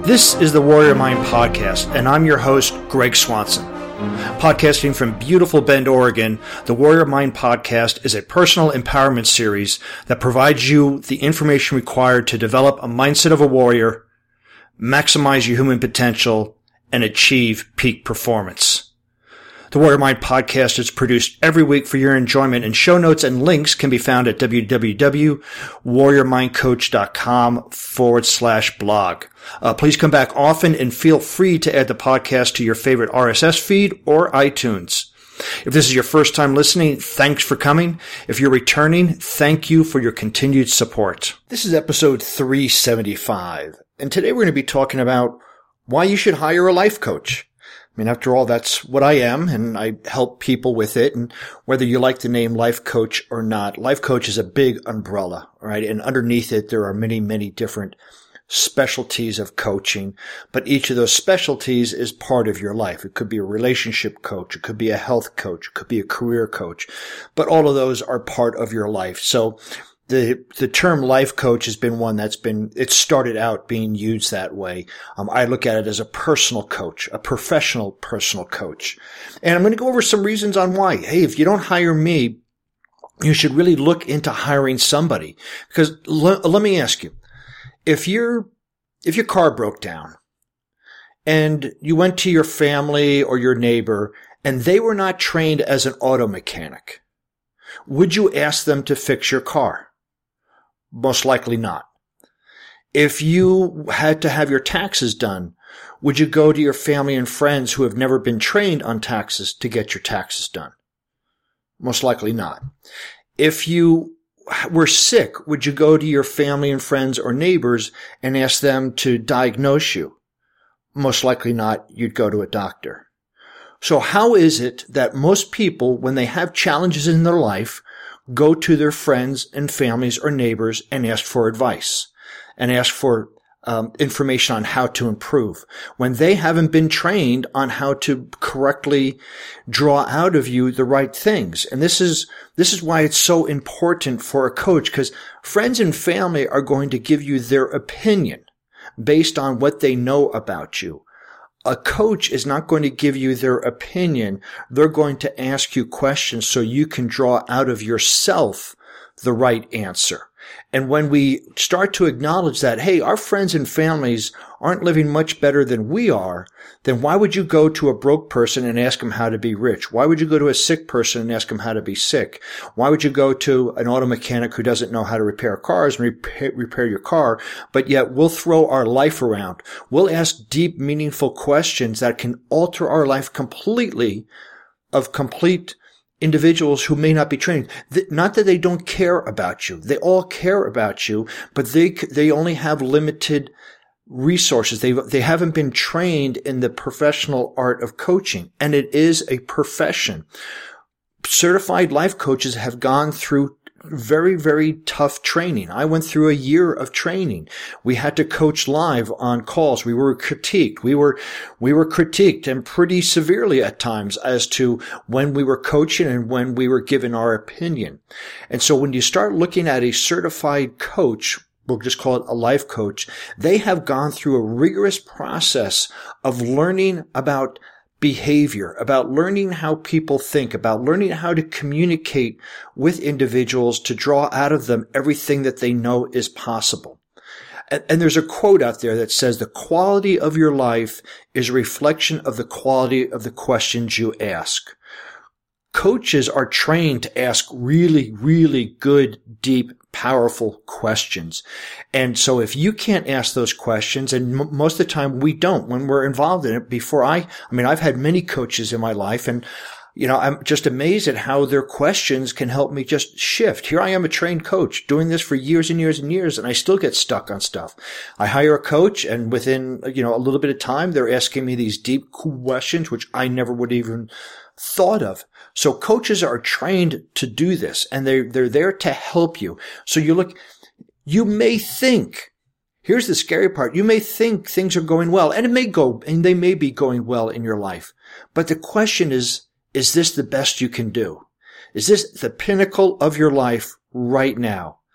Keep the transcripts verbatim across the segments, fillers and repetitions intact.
This is the Warrior Mind Podcast, and I'm your host, Greg Swanson. Podcasting from beautiful Bend, Oregon, the Warrior Mind Podcast is a personal empowerment series that provides you the information required to develop a mindset of a warrior, maximize your human potential, and achieve peak performance. The Warrior Mind Podcast is produced every week for your enjoyment, and show notes and links can be found at www.warriormindcoach.com forward slash blog. Uh, please come back often and feel free to add the podcast to your favorite R S S feed or iTunes. If this is your first time listening, thanks for coming. If you're returning, thank you for your continued support. This is episode three seventy-five, and today we're going to be talking about why you should hire a life coach. I mean, after all, that's what I am, and I help people with it. And whether you like the name life coach or not, life coach is a big umbrella, right? And underneath it, there are many, many different specialties of coaching, but each of those specialties is part of your life. It could be a relationship coach. It could be a health coach. It could be a career coach, but all of those are part of your life. So The, the term life coach has been one that's been, it started out being used that way. Um, I look at it as a personal coach, a professional personal coach. And I'm going to go over some reasons on why. Hey, if you don't hire me, you should really look into hiring somebody. Because l- let me ask you, if your, if your car broke down and you went to your family or your neighbor and they were not trained as an auto mechanic, would you ask them to fix your car? Most likely not. If you had to have your taxes done, would you go to your family and friends who have never been trained on taxes to get your taxes done? Most likely not. If you were sick, would you go to your family and friends or neighbors and ask them to diagnose you? Most likely not. You'd go to a doctor. So how is it that most people, when they have challenges in their life, go to their friends and families or neighbors and ask for advice and ask for um, information on how to improve when they haven't been trained on how to correctly draw out of you the right things? And this is, this is why it's so important for a coach, because friends and family are going to give you their opinion based on what they know about you. A coach is not going to give you their opinion. They're going to ask you questions so you can draw out of yourself the right answer. And when we start to acknowledge that, hey, our friends and families aren't living much better than we are, then why would you go to a broke person and ask them how to be rich? Why would you go to a sick person and ask them how to be sick? Why would you go to an auto mechanic who doesn't know how to repair cars and repair, repair your car, but yet we'll throw our life around? We'll ask deep, meaningful questions that can alter our life completely, of complete individuals who may not be trained. Not that they don't care about you. They all care about you, but they they only have limited resources. They they haven't been trained in the professional art of coaching, and it is a profession. Certified life coaches have gone through very, very tough training. I went through a year of training. We had to coach live on calls. We were critiqued. We were, we were critiqued, and pretty severely at times, as to when we were coaching and when we were given our opinion. And so when you start looking at a certified coach, we'll just call it a life coach, they have gone through a rigorous process of learning about behavior, about learning how people think, about learning how to communicate with individuals to draw out of them everything that they know is possible. And, and there's a quote out there that says, the quality of your life is a reflection of the quality of the questions you ask. Coaches are trained to ask really, really good, deep, powerful questions. And so if you can't ask those questions, and m- most of the time we don't when we're involved in it, before I, I mean, I've had many coaches in my life, and, you know, I'm just amazed at how their questions can help me just shift. Here I am, a trained coach, doing this for years and years and years, and I still get stuck on stuff. I hire a coach, and within, you know, a little bit of time, they're asking me these deep questions, which I never would even thought of. So coaches are trained to do this, and they're, they're there to help you. So you look, you may think, here's the scary part, you may think things are going well, and it may go, and they may be going well in your life. But the question is, is this the best you can do? Is this the pinnacle of your life right now?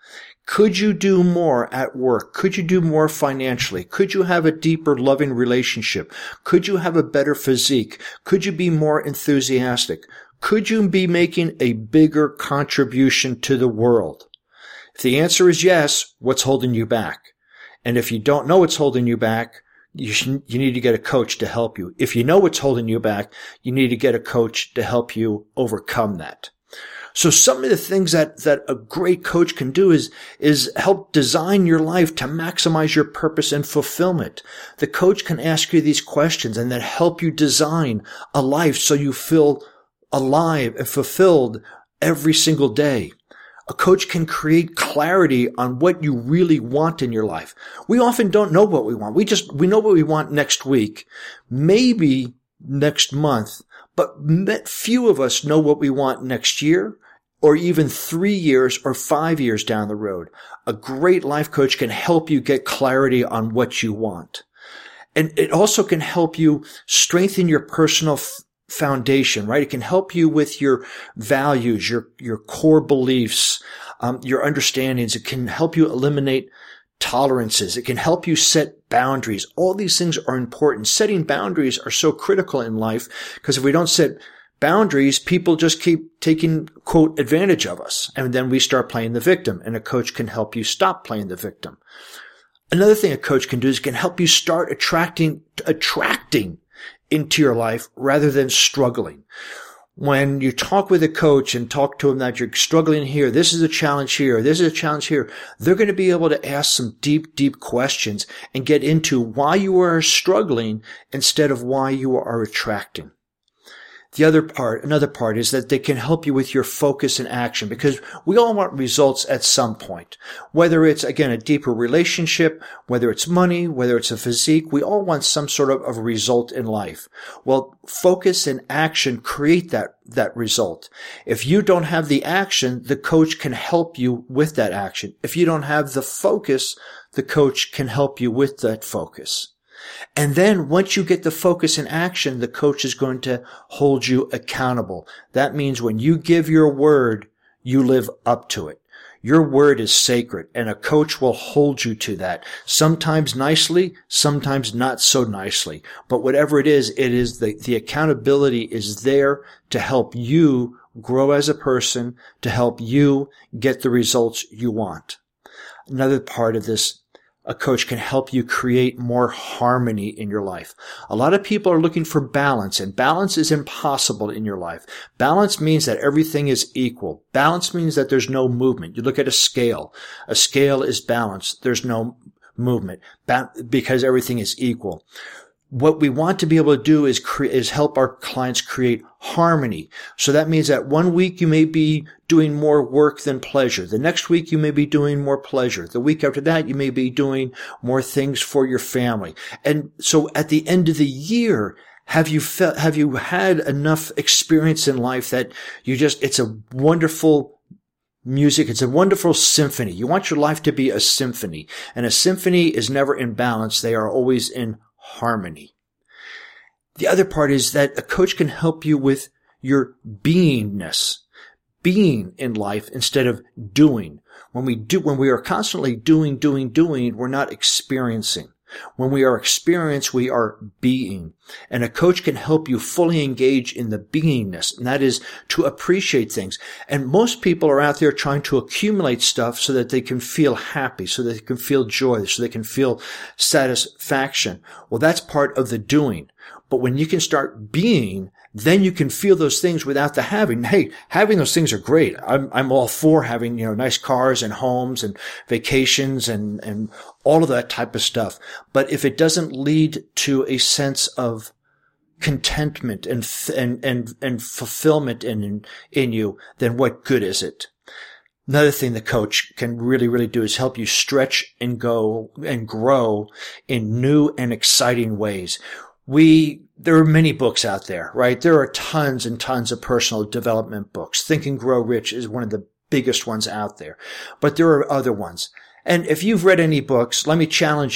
Could you do more at work? Could you do more financially? Could you have a deeper, loving relationship? Could you have a better physique? Could you be more enthusiastic? Could you be making a bigger contribution to the world? If the answer is yes, what's holding you back? And if you don't know what's holding you back, you should, you need to get a coach to help you. If you know what's holding you back, you need to get a coach to help you overcome that. So some of the things that, that a great coach can do is, is help design your life to maximize your purpose and fulfillment. The coach can ask you these questions and then help you design a life so you feel alive and fulfilled every single day. A coach can create clarity on what you really want in your life. We often don't know what we want. We just, we know what we want next week, maybe next month, but few of us know what we want next year, or even three years or five years down the road. A great life coach can help you get clarity on what you want. And it also can help you strengthen your personal f- foundation, right? It can help you with your values, your, your core beliefs, um, your understandings. It can help you eliminate tolerances. It can help you set boundaries. All these things are important. Setting boundaries are so critical in life because if we don't set boundaries, people just keep taking, quote, advantage of us. And then we start playing the victim, and a coach can help you stop playing the victim. Another thing a coach can do is can help you start attracting, attracting into your life rather than struggling. When you talk with a coach and talk to them that you're struggling here, this is a challenge here, this is a challenge here, they're going to be able to ask some deep, deep questions and get into why you are struggling instead of why you are attracting. The other part, another part is that they can help you with your focus and action because we all want results at some point. Whether it's, again, a deeper relationship, whether it's money, whether it's a physique, we all want some sort of, of result in life. Well, focus and action create that, that result. If you don't have the action, the coach can help you with that action. If you don't have the focus, the coach can help you with that focus. And then once you get the focus in action, the coach is going to hold you accountable. That means when you give your word, you live up to it. Your word is sacred, and a coach will hold you to that. Sometimes nicely, sometimes not so nicely. But whatever it is, it is the, the accountability is there to help you grow as a person, to help you get the results you want. Another part of this, a coach can help you create more harmony in your life. A lot of people are looking for balance, and balance is impossible in your life. Balance means that everything is equal. Balance means that there's no movement. You look at a scale. A scale is balanced. There's no movement ba- because everything is equal. What we want to be able to do is cre- is help our clients create harmony. So that means that one week you may be doing more work than pleasure. The next week you may be doing more pleasure. The week after that you may be doing more things for your family. And so at the end of the year, have you felt, have you had enough experience in life that you just, it's a wonderful music. It's a wonderful symphony. You want your life to be a symphony, and a symphony is never in balance. They are always in harmony. The other part is that a coach can help you with your beingness, being in life instead of doing. When we do, when we are constantly doing, doing, doing, we're not experiencing. When we are experienced, we are being. And a coach can help you fully engage in the beingness, and that is to appreciate things. And most people are out there trying to accumulate stuff so that they can feel happy, so that they can feel joy, so they can feel satisfaction. Well, that's part of the doing. But when you can start being, then you can feel those things without the having. Hey, having those things are great. I'm, I'm all for having, you know, nice cars and homes and vacations and, and all of that type of stuff. But if it doesn't lead to a sense of contentment and, and, and, and fulfillment in, in you, then what good is it? Another thing the coach can really, really do is help you stretch and go and grow in new and exciting ways. We, there are many books out there, right? There are tons and tons of personal development books. Think and Grow Rich is one of the biggest ones out there, but there are other ones. And if you've read any books, let me challenge you.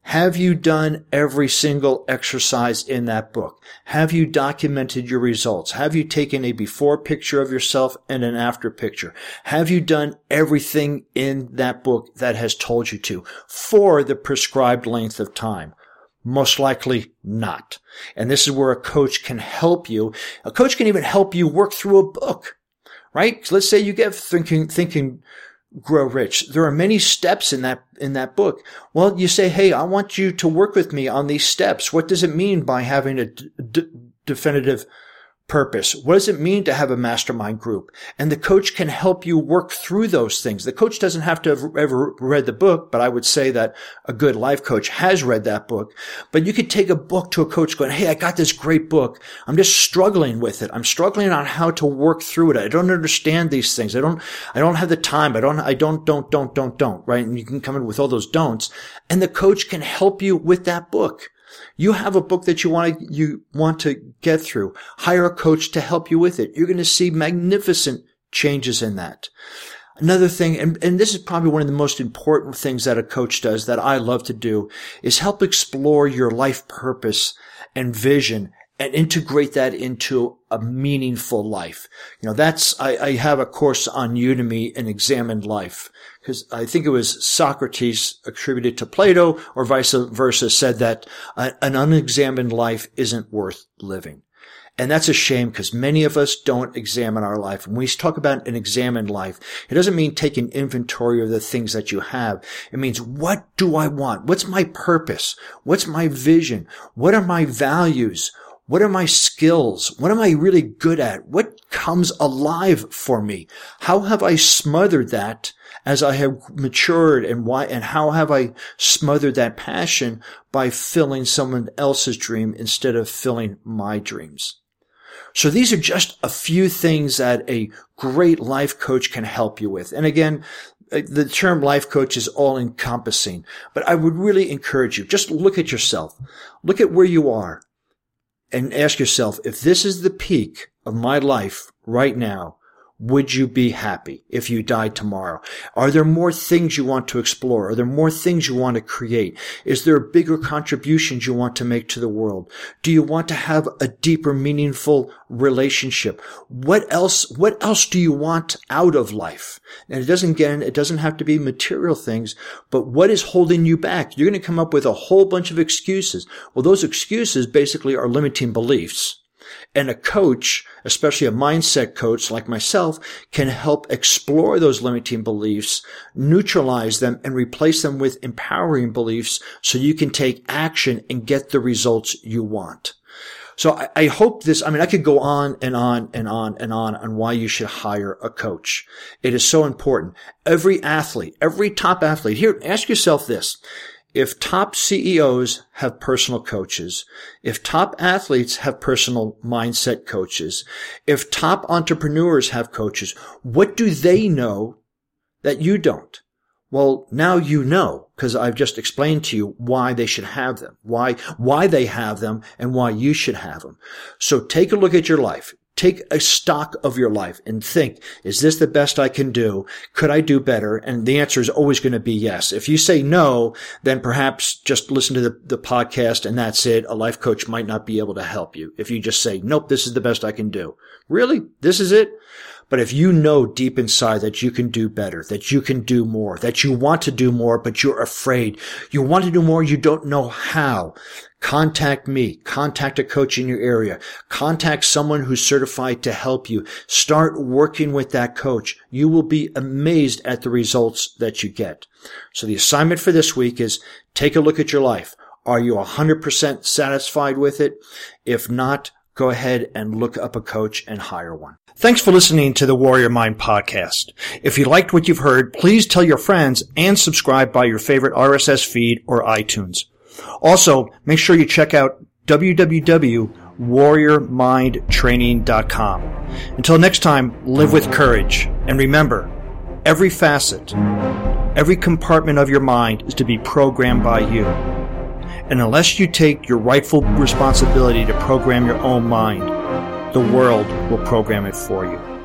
Have you done every single exercise in that book? Have you documented your results? Have you taken a before picture of yourself and an after picture? Have you done everything in that book that has told you to for the prescribed length of time? Most likely not. And this is where a coach can help you. A coach can even help you work through a book, right? So let's say you get thinking, thinking, Grow Rich. There are many steps in that, in that book. Well, you say, hey, I want you to work with me on these steps. What does it mean by having a d- d- definitive purpose? What does it mean to have a mastermind group? And the coach can help you work through those things. The coach doesn't have to have ever read the book, but I would say that a good life coach has read that book. But you could take a book to a coach going, hey, I got this great book. I'm just struggling with it. I'm struggling on how to work through it. I don't understand these things. I don't, I don't have the time. I don't, I don't, don't, don't, don't, don't, right? And you can come in with all those don'ts. And the coach can help you with that book. You have a book that you want to, you want to get through. Hire a coach to help you with it. You're going to see magnificent changes in that. Another thing, and, and this is probably one of the most important things that a coach does that I love to do, is help explore your life purpose and vision and integrate that into a meaningful life. You know, that's, I, I have a course on Udemy, An Examined Life, because I think it was Socrates attributed to Plato or vice versa said that an unexamined life isn't worth living. And that's a shame because many of us don't examine our life. When we talk about an examined life, it doesn't mean taking inventory of the things that you have. It means, what do I want? What's my purpose? What's my vision? What are my values? What are my skills? What am I really good at? What comes alive for me? How have I smothered that as I have matured, and why, and how have I smothered that passion by filling someone else's dream instead of filling my dreams? So these are just a few things that a great life coach can help you with. And again, the term life coach is all encompassing, but I would really encourage you, just look at yourself. Look at where you are and ask yourself, if this is the peak of my life right now, would you be happy if you died tomorrow? Are there more things you want to explore? Are there more things you want to create? Is there bigger contributions you want to make to the world? Do you want to have a deeper, meaningful relationship? What else, what else do you want out of life? And it doesn't, again, it doesn't have to be material things, but what is holding you back? You're going to come up with a whole bunch of excuses. Well, those excuses basically are limiting beliefs. And a coach, especially a mindset coach like myself, can help explore those limiting beliefs, neutralize them, and replace them with empowering beliefs so you can take action and get the results you want. So I, I hope this, I mean, I could go on and on and on and on on why you should hire a coach. It is so important. Every athlete, every top athlete, here, ask yourself this. If top C E Os have personal coaches, if top athletes have personal mindset coaches, if top entrepreneurs have coaches, what do they know that you don't? Well, now you know, because I've just explained to you why they should have them, why, why they have them, and why you should have them. So take a look at your life. Take a stock of your life and think, is this the best I can do? Could I do better? And the answer is always going to be yes. If you say no, then perhaps just listen to the, the podcast and that's it. A life coach might not be able to help you. If you just say, nope, this is the best I can do. Really? This is it? But if you know deep inside that you can do better, that you can do more, that you want to do more, but you're afraid, you want to do more, you don't know how, contact me, contact a coach in your area, contact someone who's certified to help you. Start working with that coach. You will be amazed at the results that you get. So the assignment for this week is take a look at your life. Are you one hundred percent satisfied with it? If not, go ahead and look up a coach and hire one. Thanks for listening to the Warrior Mind podcast. If you liked what you've heard, please tell your friends and subscribe by your favorite R S S feed or iTunes. Also, make sure you check out w w w dot warrior mind training dot com. Until next time, live with courage. And remember, every facet, every compartment of your mind is to be programmed by you. And unless you take your rightful responsibility to program your own mind, the world will program it for you.